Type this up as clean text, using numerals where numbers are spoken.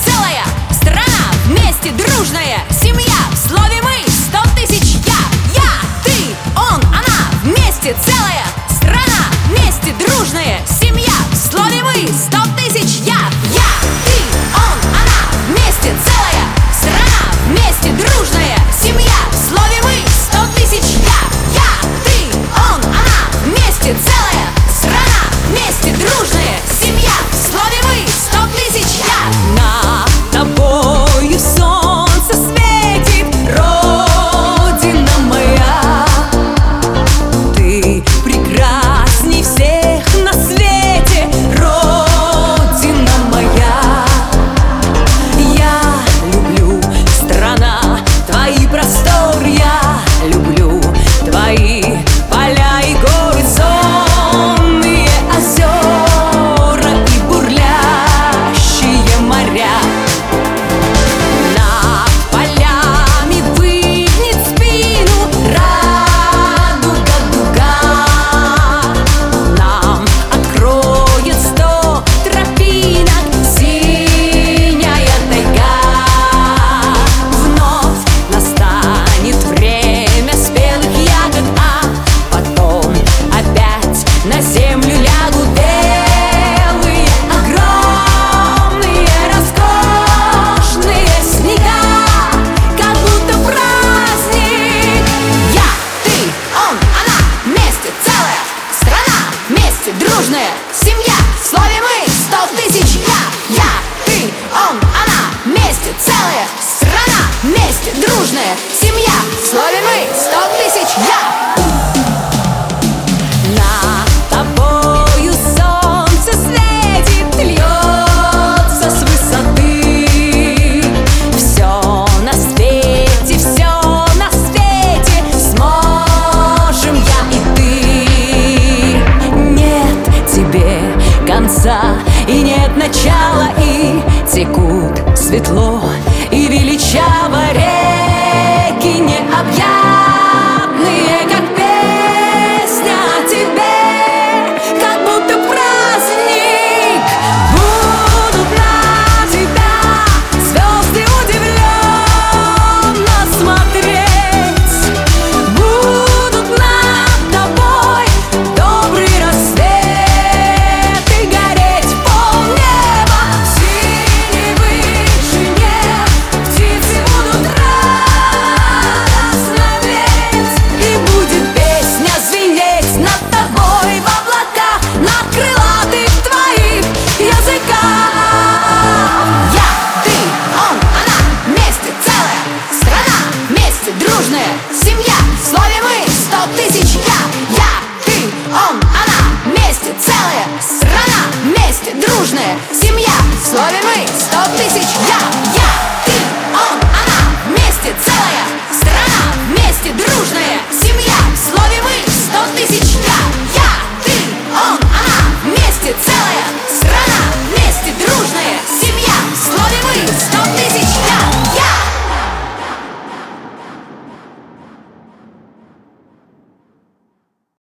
целая страна, вместе дружная семья. В слове мы 100 тысяч я, ты, он, она, вместе целая страна, вместе дружная семья. В слове мы 100 тысяч я, ты, он, она, вместе целая страна, вместе дружная семья. В слове мы 100 тысяч я, ты, он, она, вместе целая страна, вместе дружная семья. В слове мы 100 тысяч я. Над тобою солнце светит, Родина моя. Ты прекрасней всех на свете, Родина моя. Я люблю, страна, твои просторы, я люблю твои поля и горы, сонные озера и бурлящие моря. Над полями выгнет спину радуга дуга, нам откроет 100 тропинок синяя тайга. Вновь настанет время спелых ягод, а потом опять на землю лягут белые, огромные, роскошные снега, как будто праздник. Я, ты, он, она, вместе целая страна, вместе дружная семья. В слове мы 100 тысяч я, ты, он, она, вместе целая страна, вместе дружная семья. В слове мы 100 тысяч я. Над тобою солнце светит, льется с высоты. Все на свете сможем я и ты. Нет тебе конца и нет начала, и текут светло и величаво реки необъятные, как песня о тебе, как будто праздник. Будут на тебя звезды удивленно смотреть, будут над тобой добрый рассвет и гореть полнеба. В синей вышине птицы будут радостно петь, и будет песня звенеть над тобой в облаках, над крылатых твоих языках. Я, ты, он, она, вместе целая страна, вместе дружная семья. В слове мы 100 тысяч я, ты, он, она, вместе целая страна, вместе дружная семья. В слове мы 100 тысяч я, ты, он, она, вместе целая страна, вместе дружная семья. В слове мы 100 тысяч я.